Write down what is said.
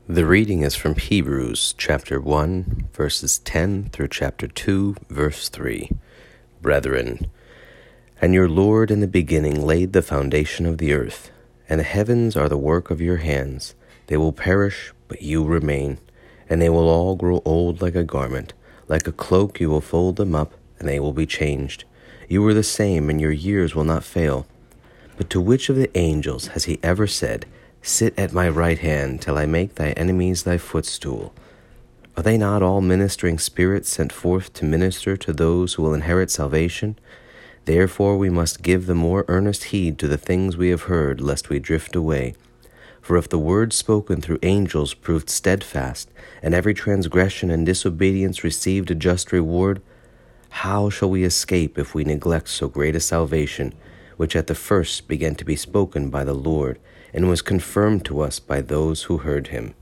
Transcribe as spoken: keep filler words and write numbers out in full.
The reading is from Hebrews chapter one, verses ten through chapter two, verse three. Brethren, and your Lord in the beginning laid the foundation of the earth, and the heavens are the work of your hands. They will perish, but you remain, and they will all grow old like a garment. Like a cloak you will fold them up, and they will be changed. You are the same, and your years will not fail. But to which of the angels has he ever said, "Sit at my right hand till I make thy enemies thy footstool"? Are they not all ministering spirits sent forth to minister to those who will inherit salvation? Therefore we must give the more earnest heed to the things we have heard, lest we drift away. For if the word spoken through angels proved steadfast, and every transgression and disobedience received a just reward, how shall we escape if we neglect so great a salvation, which at the first began to be spoken by the Lord, and was confirmed to us by those who heard him?